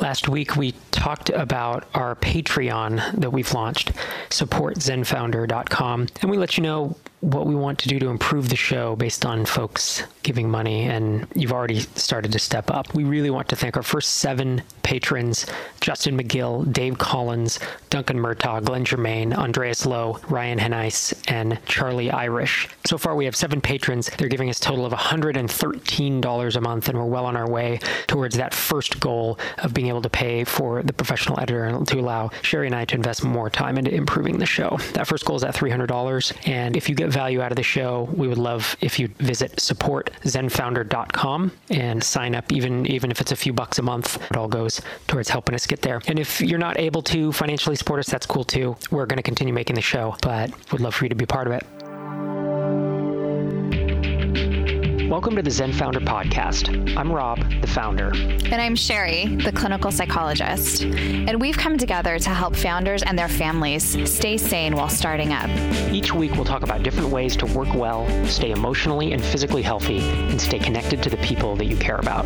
Last week, we talked about our Patreon that we've launched, supportzenfounder.com, and we let you know what we want to do to improve the show based on folks giving money, and you've already started to step up. We really want to thank our first 7 patrons: Justin McGill, Dave Collins, Duncan Murtaugh, Glenn Germain, Andreas Lowe, Ryan Henice, and Charlie Irish. So far, we have 7 patrons. They're giving us a total of $113 a month, and we're well on our way towards that first goal of being able to pay for the professional editor to allow Sherry and I to invest more time into improving the show. That first goal is at $300, and if you get value out of the show, we would love if you visit supportzenfounder.com and sign up, even if it's a few bucks a month. It all goes towards helping us get there. And if you're not able to financially support us, that's cool too. We're going to continue making the show, but would love for you to be part of it. Welcome to the Zen Founder Podcast. I'm Rob, the founder. And I'm Sherry, the clinical psychologist. And we've come together to help founders and their families stay sane while starting up. Each week, we'll talk about different ways to work well, stay emotionally and physically healthy, and stay connected to the people that you care about.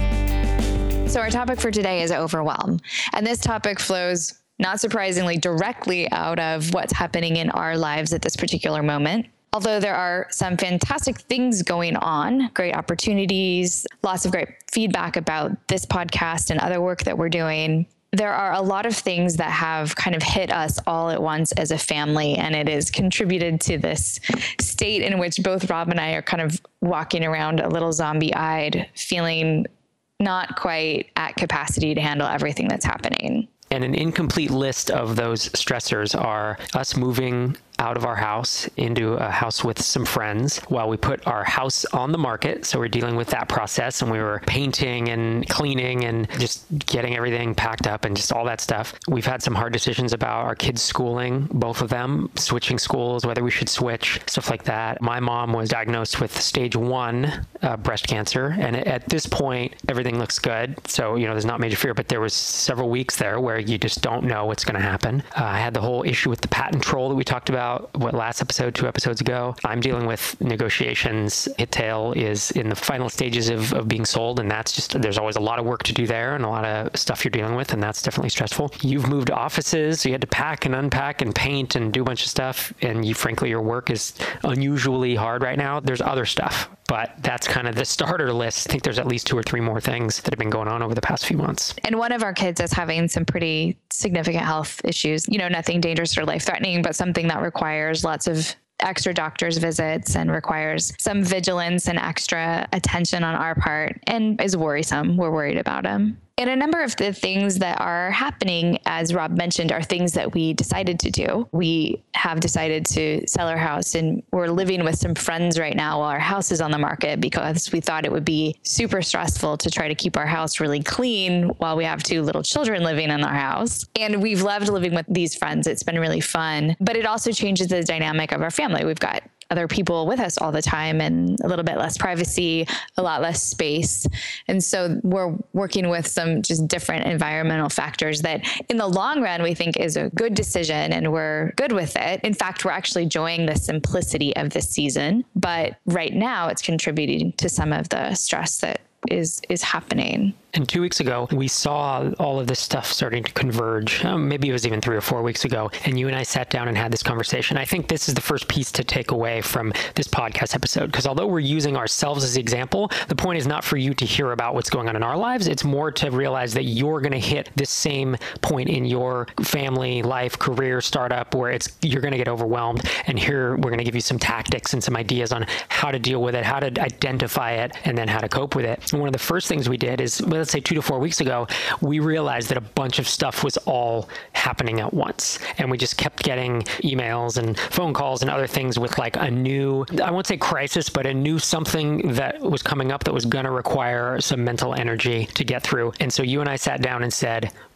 So our topic for today is overwhelm. And this topic flows, not surprisingly, directly out of what's happening in our lives at this particular moment. Although there are some fantastic things going on, great opportunities, lots of great feedback about this podcast and other work that we're doing, there are a lot of things that have kind of hit us all at once as a family, and it has contributed to this state in which both Rob and I are kind of walking around a little zombie-eyed, feeling not quite at capacity to handle everything that's happening. And an incomplete list of those stressors are us moving out of our house into a house with some friends while we put our house on the market. So we're dealing with that process, and we were painting and cleaning and just getting everything packed up and just all that stuff. We've had some hard decisions about our kids' schooling, both of them, switching schools, whether we should switch, stuff like that. My mom was diagnosed with stage 1 breast cancer. And at this point, everything looks good. So, there's not major fear, but there was several weeks there where you just don't know what's going to happen. I had the whole issue with the patent troll that we talked about, last episode, 2 episodes ago. I'm dealing with negotiations. HitTail is in the final stages of being sold, and there's always a lot of work to do there and a lot of stuff you're dealing with, and that's definitely stressful. You've moved offices, so you had to pack and unpack and paint and do a bunch of stuff, and frankly, your work is unusually hard right now. There's other stuff, but that's kind of the starter list. I think there's at least 2 or 3 more things that have been going on over the past few months. And one of our kids is having some pretty significant health issues, nothing dangerous or life-threatening, but something that requires lots of extra doctor's visits and requires some vigilance and extra attention on our part and is worrisome. We're worried about him. And a number of the things that are happening, as Rob mentioned, are things that we decided to do. We have decided to sell our house, and we're living with some friends right now while our house is on the market because we thought it would be super stressful to try to keep our house really clean while we have 2 little children living in our house. And we've loved living with these friends. It's been really fun, but it also changes the dynamic of our family. We've got other people with us all the time and a little bit less privacy, a lot less space. And so we're working with some just different environmental factors that in the long run, we think is a good decision and we're good with it. In fact, we're actually enjoying the simplicity of this season, but right now it's contributing to some of the stress that is happening. And 2 weeks ago, we saw all of this stuff starting to converge. Maybe it was even 3 or 4 weeks ago. And you and I sat down and had this conversation. I think this is the first piece to take away from this podcast episode. Because although we're using ourselves as the example, the point is not for you to hear about what's going on in our lives. It's more to realize that you're going to hit this same point in your family, life, career, startup, where you're going to get overwhelmed. And here we're going to give you some tactics and some ideas on how to deal with it, how to identify it, and then how to cope with it. And one of the first things we did is, let's say 2 to 4 weeks ago, we realized that a bunch of stuff was all happening at once. And we just kept getting emails and phone calls and other things with like a new, I won't say crisis, but a new something that was coming up that was going to require some mental energy to get through. And so you and I sat down and said,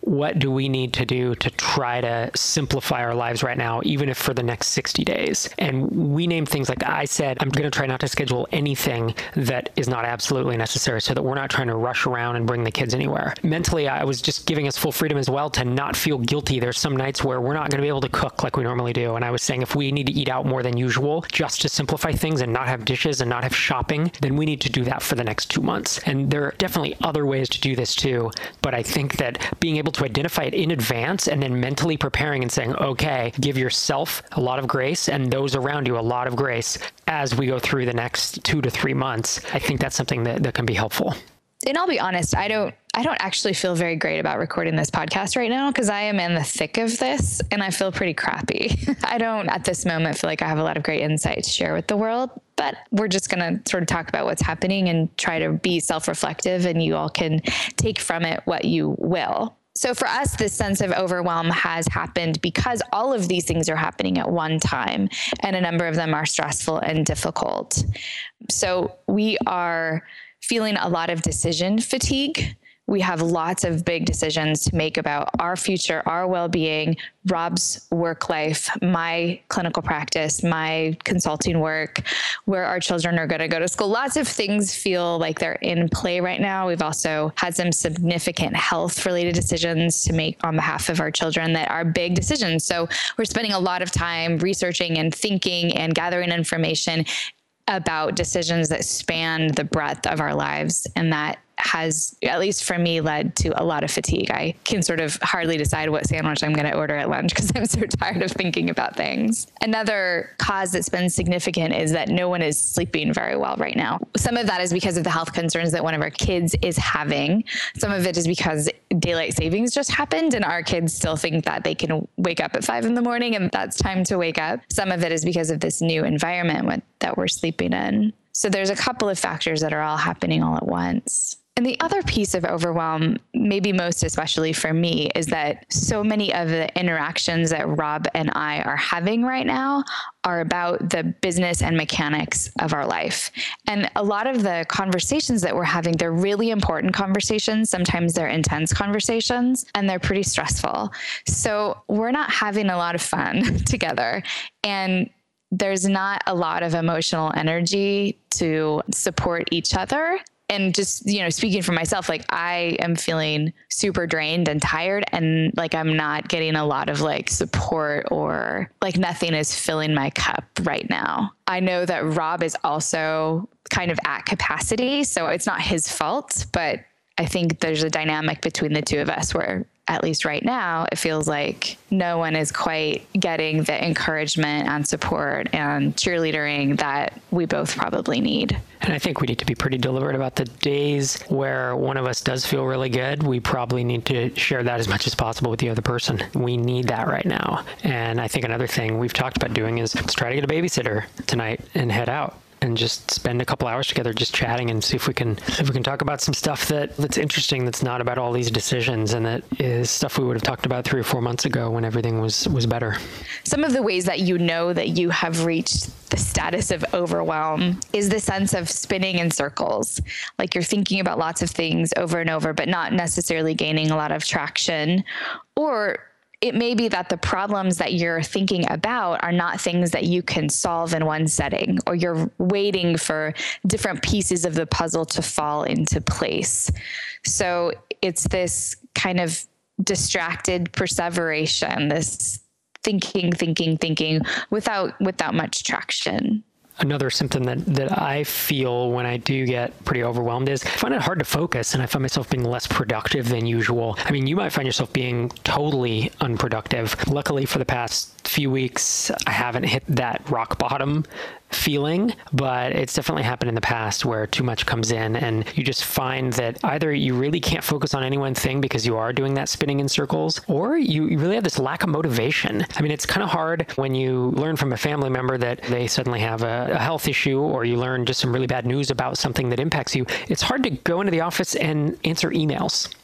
what do we need to do to try to simplify our lives right now, even if for the next 60 days? And we named things like, I said, I'm going to try not to schedule anything that is not absolutely necessary so that we're not trying to rush around and bring the kids anywhere. Mentally, I was just giving us full freedom as well to not feel guilty. There's some nights where we're not going to be able to cook like we normally do. And I was saying, if we need to eat out more than usual just to simplify things and not have dishes and not have shopping, then we need to do that for the next 2 months. And there are definitely other ways to do this too. But I think that being able to identify it in advance and then mentally preparing and saying, okay, give yourself a lot of grace and those around you a lot of grace as we go through the next 2 to 3 months, I think that's something that can be helpful. And I'll be honest, I don't actually feel very great about recording this podcast right now because I am in the thick of this and I feel pretty crappy. I don't at this moment feel like I have a lot of great insight to share with the world, but we're just going to sort of talk about what's happening and try to be self-reflective, and you all can take from it what you will. So for us, this sense of overwhelm has happened because all of these things are happening at one time, and a number of them are stressful and difficult. So we are feeling a lot of decision fatigue. We have lots of big decisions to make about our future, our well-being, Rob's work life, my clinical practice, my consulting work, where our children are going to go to school. Lots of things feel like they're in play right now. We've also had some significant health-related decisions to make on behalf of our children that are big decisions. So we're spending a lot of time researching and thinking and gathering information about decisions that span the breadth of our lives. And that has, at least for me, led to a lot of fatigue. I can sort of hardly decide what sandwich I'm going to order at lunch because I'm so tired of thinking about things. Another cause that's been significant is that no one is sleeping very well right now. Some of that is because of the health concerns that one of our kids is having. Some of it is because daylight savings just happened and our kids still think that they can wake up at 5 a.m. and that's time to wake up. Some of it is because of this new environment that we're sleeping in. So there's a couple of factors that are all happening all at once. And the other piece of overwhelm, maybe most especially for me, is that so many of the interactions that Rob and I are having right now are about the business and mechanics of our life. And a lot of the conversations that we're having, they're really important conversations. Sometimes they're intense conversations and they're pretty stressful. So we're not having a lot of fun together. And there's not a lot of emotional energy to support each other. And just, speaking for myself, like I am feeling super drained and tired and like I'm not getting a lot of like support or like nothing is filling my cup right now. I know that Rob is also kind of at capacity, so it's not his fault, but I think there's a dynamic between the two of us where at least right now, it feels like no one is quite getting the encouragement and support and cheerleadering that we both probably need. And I think we need to be pretty deliberate about the days where one of us does feel really good. We probably need to share that as much as possible with the other person. We need that right now. And I think another thing we've talked about doing is let's try to get a babysitter tonight and head out and just spend a couple hours together just chatting and see if we can talk about some stuff that's interesting, that's not about all these decisions, and that is stuff we would have talked about 3 or 4 months ago when everything was better. Some of the ways that you know that you have reached the status of overwhelm is the sense of spinning in circles. Like you're thinking about lots of things over and over, but not necessarily gaining a lot of traction. Or it may be that the problems that you're thinking about are not things that you can solve in one setting, or you're waiting for different pieces of the puzzle to fall into place. So it's this kind of distracted perseveration, this thinking without much traction. Another symptom that I feel when I do get pretty overwhelmed is I find it hard to focus, and I find myself being less productive than usual. I mean, you might find yourself being totally unproductive. Luckily, for the past few weeks, I haven't hit that rock bottom feeling, but it's definitely happened in the past where too much comes in and you just find that either you really can't focus on any one thing because you are doing that spinning in circles, or you really have this lack of motivation. I mean, it's kind of hard when you learn from a family member that they suddenly have a health issue, or you learn just some really bad news about something that impacts you. It's hard to go into the office and answer emails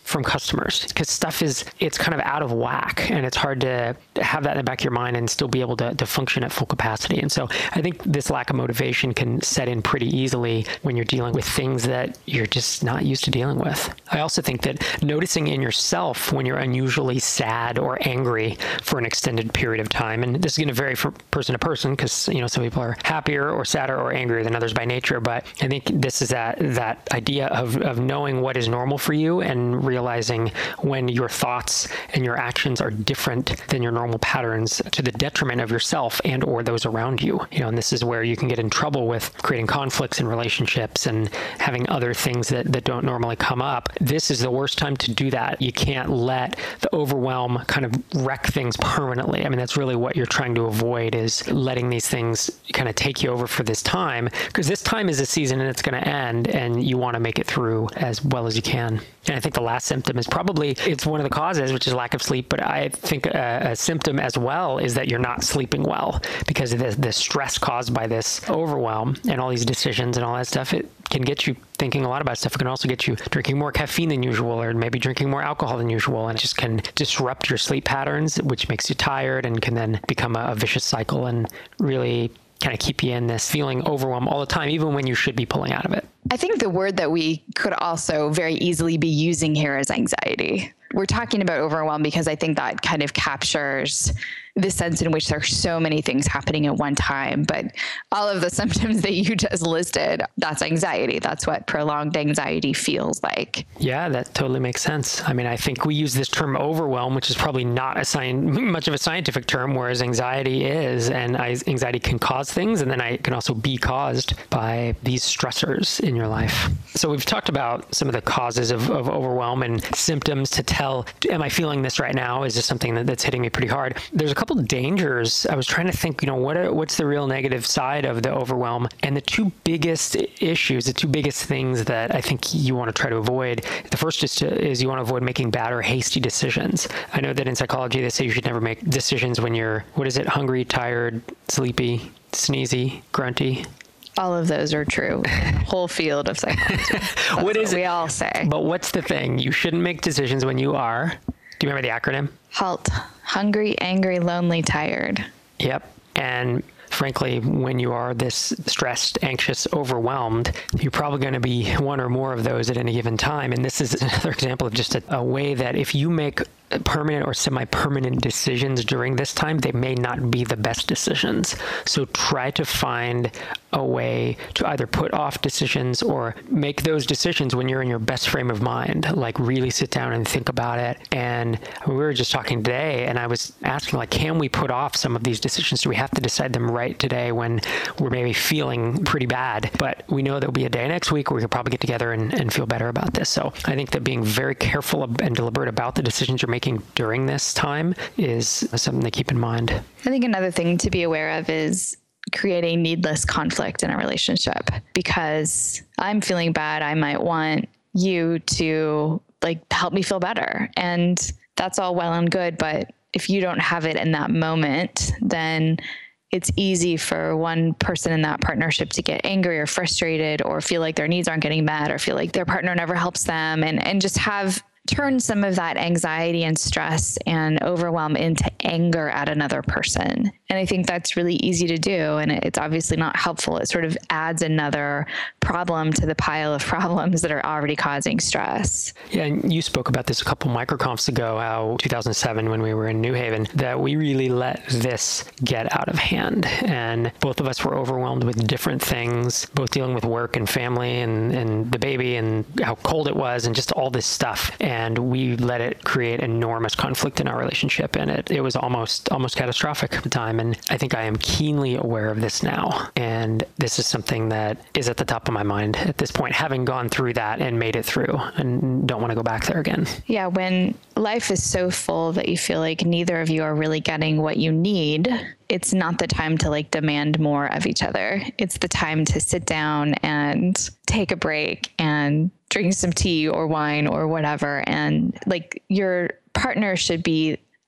from customers because it's kind of out of whack, and it's hard to have that in the back of your mind and still be able to function at full capacity. And so I think this lack of motivation can set in pretty easily when you're dealing with things that you're just not used to dealing with. I also think that noticing in yourself when you're unusually sad or angry for an extended period of time, and this is going to vary from person to person because, some people are happier or sadder or angrier than others by nature, but I think this is that idea of knowing what is normal for you and realizing when your thoughts and your actions are different than your normal patterns to the detriment of yourself and or those around you. And this is where you can get in trouble with creating conflicts in relationships and having other things that don't normally come up. This is the worst time to do that. You can't let the overwhelm kind of wreck things permanently. I mean, that's really what you're trying to avoid, is letting these things kind of take you over for this time, because this time is a season and it's going to end, and you want to make it through as well as you can. And I think the last symptom is probably, it's one of the causes, which is lack of sleep. But I think a symptom as well is that you're not sleeping well because of the stress caused by this overwhelm and all these decisions and all that stuff. It can get you thinking a lot about stuff. It can also get you drinking more caffeine than usual, or maybe drinking more alcohol than usual. And it just can disrupt your sleep patterns, which makes you tired and can then become a vicious cycle and really kind of keep you in this feeling overwhelmed all the time, even when you should be pulling out of it. I think the word that we could also very easily be using here is anxiety. We're talking about overwhelm because I think that kind of captures the sense in which there are so many things happening at one time. But all of the symptoms that you just listed, that's anxiety. That's what prolonged anxiety feels like. Yeah, that totally makes sense. I mean, I think we use this term overwhelm, which is probably not much of a scientific term, whereas anxiety is. And anxiety can cause things, and then it can also be caused by these stressors in your life. So we've talked about some of the causes of overwhelm and symptoms to tell, am I feeling this right now? Is this something that's hitting me pretty hard? There's a couple of dangers. I was trying to think, what's the real negative side of the overwhelm? And the two biggest issues, the two biggest things that I think you want to try to avoid. The first is you want to avoid making bad or hasty decisions. I know that in psychology, they say you should never make decisions when you're, hungry, tired, sleepy, sneezy, grunty. All of those are true. Whole field of psychology. What is it? We all say. But what's the thing? You shouldn't make decisions when you are. Do you remember the acronym? HALT. Hungry, angry, lonely, tired. Yep. And frankly, when you are this stressed, anxious, overwhelmed, you're probably going to be one or more of those at any given time. And this is another example of just a way that if you make permanent or semi-permanent decisions during this time, they may not be the best decisions. So try to find a way to either put off decisions or make those decisions when you're in your best frame of mind, like really sit down and think about it. And we were just talking today, and I was asking, can we put off some of these decisions? Do we have to decide them right today when we're maybe feeling pretty bad? But we know there'll be a day next week where we could probably get together and feel better about this. So I think that being very careful and deliberate about the decisions you're making during this time is something to keep in mind. I think another thing to be aware of is creating needless conflict in a relationship, because I'm feeling bad. I might want you to help me feel better. And that's all well and good. But if you don't have it in that moment, then it's easy for one person in that partnership to get angry or frustrated or feel like their needs aren't getting met or feel like their partner never helps them, and just turn some of that anxiety and stress and overwhelm into anger at another person. And I think that's really easy to do. And it's obviously not helpful. It sort of adds another problem to the pile of problems that are already causing stress. Yeah, and you spoke about this a couple microconfs ago, how 2007, when we were in New Haven, that we really let this get out of hand. And both of us were overwhelmed with different things, both dealing with work and family and the baby and how cold it was and just all this stuff. And we let it create enormous conflict in our relationship. And it was almost catastrophic at the time. And I think I am keenly aware of this now. And this is something that is at the top of my mind at this point, having gone through that and made it through and don't want to go back there again. Yeah, when life is so full that you feel like neither of you are really getting what you need, it's not the time to demand more of each other. It's the time to sit down and take a break and drink some tea or wine or whatever. And your partner should be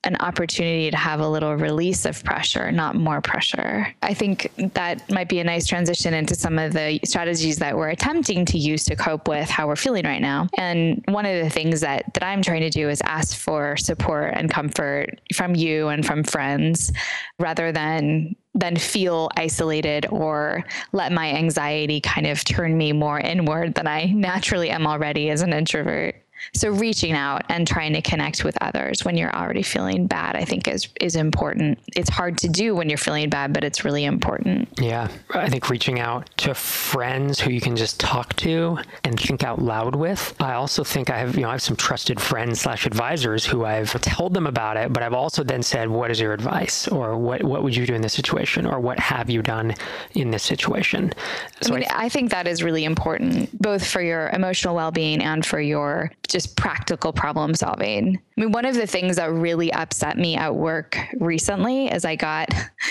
an opportunity to have a little release of pressure, not more pressure. I think that might be a nice transition into some of the strategies that we're attempting to use to cope with how we're feeling right now. And one of the things that I'm trying to do is ask for support and comfort from you and from friends rather than feel isolated or let my anxiety kind of turn me more inward than I naturally am already as an introvert. So reaching out and trying to connect with others when you're already feeling bad, I think is important. It's hard to do when you're feeling bad, but it's really important. Yeah. I think reaching out to friends who you can just talk to and think out loud with. I also think I have some trusted friends / advisors who I've told them about it, but I've also then said, what is your advice? Or what would you do in this situation? Or what have you done in this situation? So I think that is really important, both for your emotional well-being and for your just practical problem solving. One of the things that really upset me at work recently is I got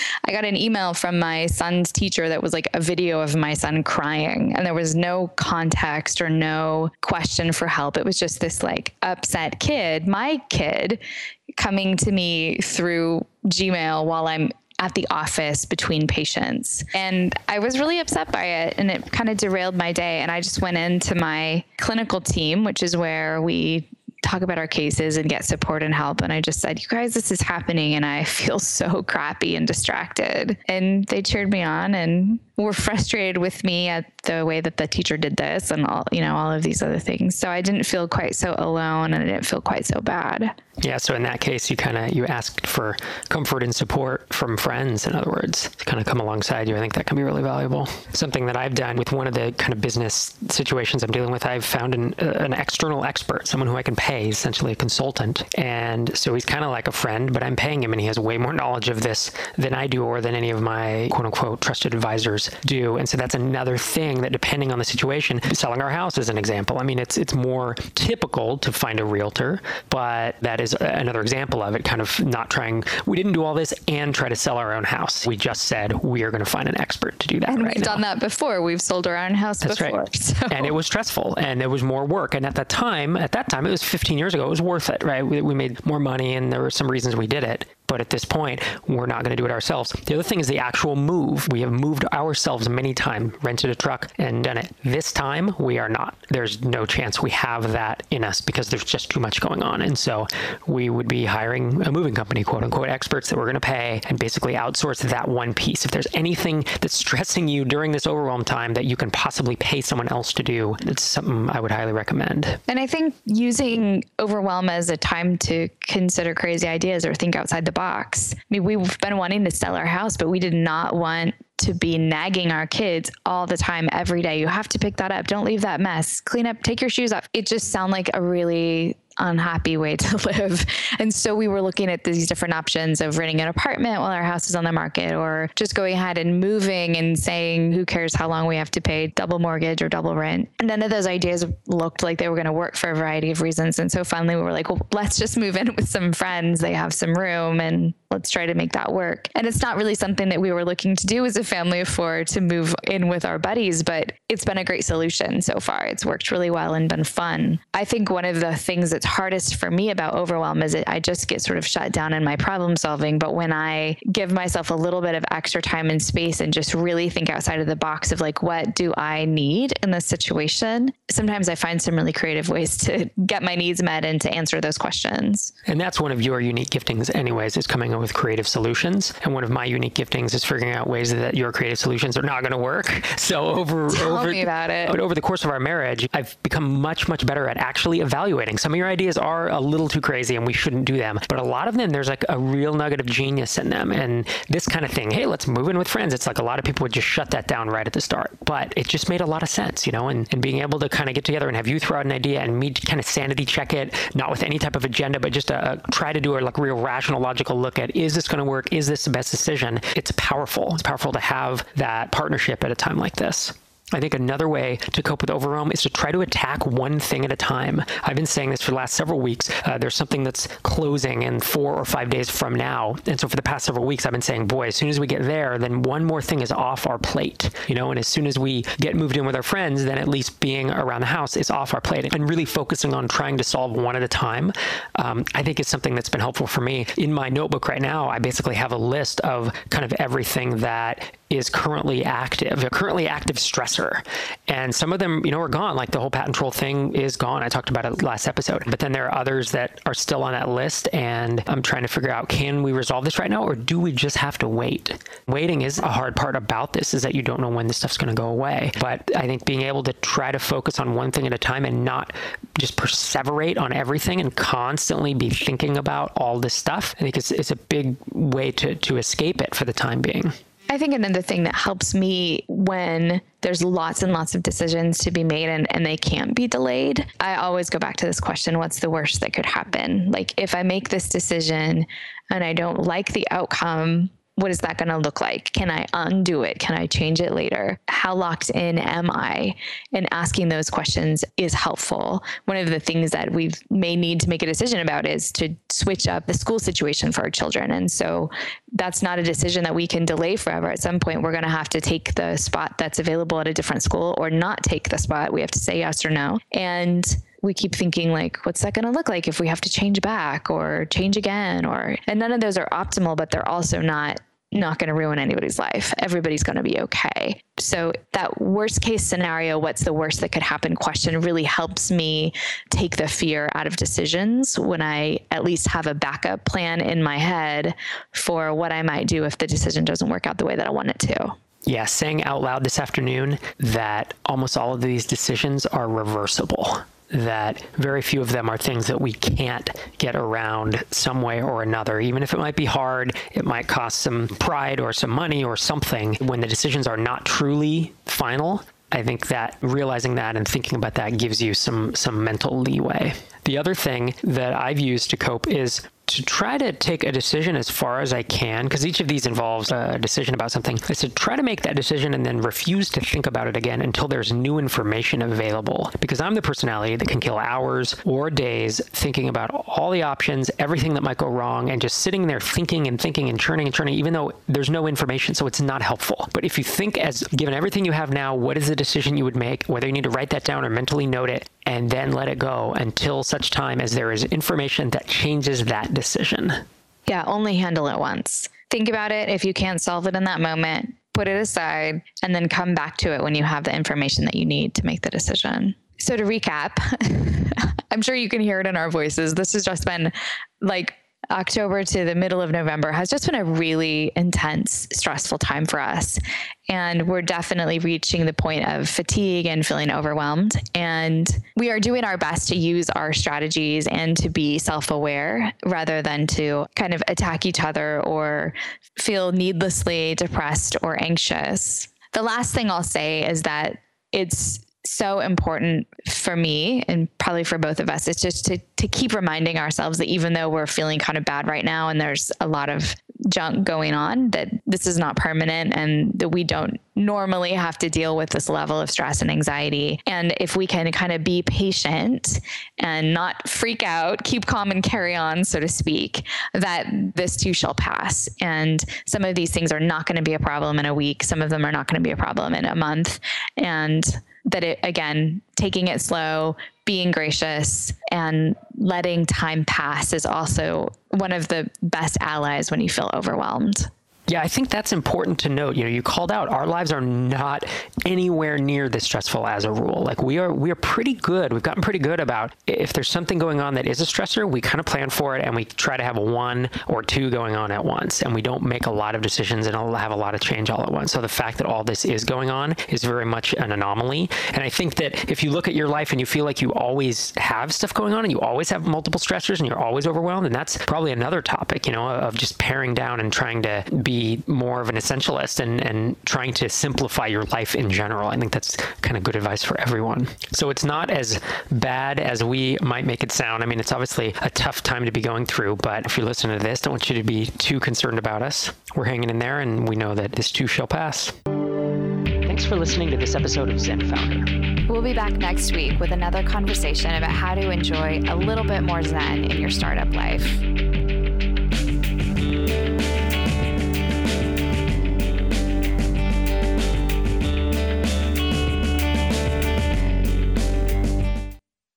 an email from my son's teacher that was like a video of my son crying, and there was no context or no question for help. It was just this like upset kid, my kid, coming to me through Gmail while I'm at the office between patients. And I was really upset by it, and it kind of derailed my day. And I just went into my clinical team, which is where we talk about our cases and get support and help. And I just said, you guys, this is happening and I feel so crappy and distracted. And they cheered me on and were frustrated with me at the way that the teacher did this and all of these other things. So I didn't feel quite so alone and I didn't feel quite so bad. Yeah. So in that case, you asked for comfort and support from friends, in other words, to kind of come alongside you. I think that can be really valuable. Something that I've done with one of the kind of business situations I'm dealing with, I've found an external expert, someone who I can pay, essentially a consultant. And so he's kind of like a friend, but I'm paying him and he has way more knowledge of this than I do or than any of my quote unquote trusted advisors do. And so that's another thing that, depending on the situation, selling our house is an example. I mean, it's more typical to find a realtor, but that is another example of it, kind of not trying. We didn't do all this and try to sell our own house. We just said, we are going to find an expert to do that. And right we've now. done that before. We've sold our own house That's before. Right. So. And it was stressful and there was more work. And at that time, it was 15 years ago, it was worth it, right? We made more money and there were some reasons we did it. But at this point, we're not going to do it ourselves. The other thing is the actual move. We have moved ourselves many times, rented a truck and done it. This time, we are not. There's no chance we have that in us because there's just too much going on. And so we would be hiring a moving company, quote unquote, experts that we're going to pay and basically outsource that one piece. If there's anything that's stressing you during this overwhelm time that you can possibly pay someone else to do, it's something I would highly recommend. And I think using overwhelm as a time to consider crazy ideas or think outside the box. I mean, we've been wanting to sell our house, but we did not want to be nagging our kids all the time, every day. You have to pick that up. Don't leave that mess. Clean up, take your shoes off. It just sounded like a really unhappy way to live. And so we were looking at these different options of renting an apartment while our house is on the market, or just going ahead and moving and saying, who cares how long we have to pay double mortgage or double rent. And none of those ideas looked like they were going to work for a variety of reasons. And so finally we were like, well, let's just move in with some friends. They have some room and let's try to make that work. And it's not really something that we were looking to do as a family of four, to move in with our buddies, but it's been a great solution so far. It's worked really well and been fun. I think one of the things that's hardest for me about overwhelm is I just get sort of shut down in my problem solving. But when I give myself a little bit of extra time and space and just really think outside of the box of like, what do I need in this situation? Sometimes I find some really creative ways to get my needs met and to answer those questions. And that's one of your unique giftings anyways, is coming up with creative solutions. And one of my unique giftings is figuring out ways that your creative solutions are not going to work. So over the course of our marriage, I've become much, much better at actually evaluating. Some of your ideas are a little too crazy and we shouldn't do them. But a lot of them, there's like a real nugget of genius in them. And this kind of thing, hey, let's move in with friends. It's like a lot of people would just shut that down right at the start. But it just made a lot of sense, and being able to kind of get together and have you throw out an idea and me kind of sanity check it, not with any type of agenda, but just try to do a like real rational, logical look at, is this going to work? Is this the best decision? It's powerful. It's powerful to have that partnership at a time like this. I think another way to cope with overwhelm is to try to attack one thing at a time. I've been saying this for the last several weeks. There's something that's closing in 4 or 5 days from now. And so for the past several weeks, I've been saying, boy, as soon as we get there, then one more thing is off our plate, and as soon as we get moved in with our friends, then at least being around the house is off our plate. And really focusing on trying to solve one at a time, I think is something that's been helpful for me. In my notebook right now, I basically have a list of kind of everything that is currently active, a currently active stressor. And some of them, are gone. Like the whole patent troll thing is gone. I talked about it last episode. But then there are others that are still on that list. And I'm trying to figure out, can we resolve this right now? Or do we just have to wait? Waiting is a hard part about this, is that you don't know when this stuff's going to go away. But I think being able to try to focus on one thing at a time and not just perseverate on everything and constantly be thinking about all this stuff, I think it's a big way to escape it for the time being. I think another thing that helps me when there's lots and lots of decisions to be made and they can't be delayed, I always go back to this question, what's the worst that could happen? Like if I make this decision and I don't like the outcome, what is that going to look like? Can I undo it? Can I change it later? How locked in am I? And asking those questions is helpful. One of the things that we may need to make a decision about is to switch up the school situation for our children. And so that's not a decision that we can delay forever. At some point, we're going to have to take the spot that's available at a different school or not take the spot. We have to say yes or no. And we keep thinking like, what's that going to look like if we have to change back or change again? And none of those are optimal, but they're also not going to ruin anybody's life. Everybody's going to be okay. So that worst case scenario, what's the worst that could happen question really helps me take the fear out of decisions when I at least have a backup plan in my head for what I might do if the decision doesn't work out the way that I want it to. Yeah, saying out loud this afternoon that almost all of these decisions are reversible, that very few of them are things that we can't get around some way or another. Even if it might be hard, it might cost some pride or some money or something. When the decisions are not truly final, I think that realizing that and thinking about that gives you some mental leeway. The other thing that I've used to cope is to try to take a decision as far as I can, because each of these involves a decision about something, is to try to make that decision and then refuse to think about it again until there's new information available. Because I'm the personality that can kill hours or days thinking about all the options, everything that might go wrong, and just sitting there thinking and churning, even though there's no information, so it's not helpful. But if you think, as given everything you have now, what is the decision you would make, whether you need to write that down or mentally note it, and then let it go until such time as there is information that changes that decision. Yeah, only handle it once. Think about it. If you can't solve it in that moment, put it aside and then come back to it when you have the information that you need to make the decision. So to recap, I'm sure you can hear it in our voices. This has just been like October to the middle of November has just been a really intense, stressful time for us. And we're definitely reaching the point of fatigue and feeling overwhelmed. And we are doing our best to use our strategies and to be self-aware rather than to kind of attack each other or feel needlessly depressed or anxious. The last thing I'll say is that it's so important for me and probably for both of us. It's just to keep reminding ourselves that even though we're feeling kind of bad right now and there's a lot of junk going on, that this is not permanent and that we don't normally have to deal with this level of stress and anxiety. And if we can kind of be patient and not freak out, keep calm and carry on, so to speak, that this too shall pass. And some of these things are not going to be a problem in a week. Some of them are not going to be a problem in a month. And that it, again, taking it slow, being gracious, and letting time pass is also one of the best allies when you feel overwhelmed. Yeah, I think that's important to note. You called out our lives are not anywhere near this stressful as a rule. Like we are pretty good. We've gotten pretty good about if there's something going on that is a stressor, we kind of plan for it and we try to have one or two going on at once. And we don't make a lot of decisions and have a lot of change all at once. So the fact that all this is going on is very much an anomaly. And I think that if you look at your life and you feel like you always have stuff going on and you always have multiple stressors and you're always overwhelmed, and that's probably another topic, of just paring down and trying to be more of an essentialist and trying to simplify your life in general. I think that's kind of good advice for everyone. So it's not as bad as we might make it sound. I mean, it's obviously a tough time to be going through, but if you're listening to this, don't want you to be too concerned about us. We're hanging in there and we know that this too shall pass. Thanks for listening to this episode of Zen Founder. We'll be back next week with another conversation about how to enjoy a little bit more Zen in your startup life.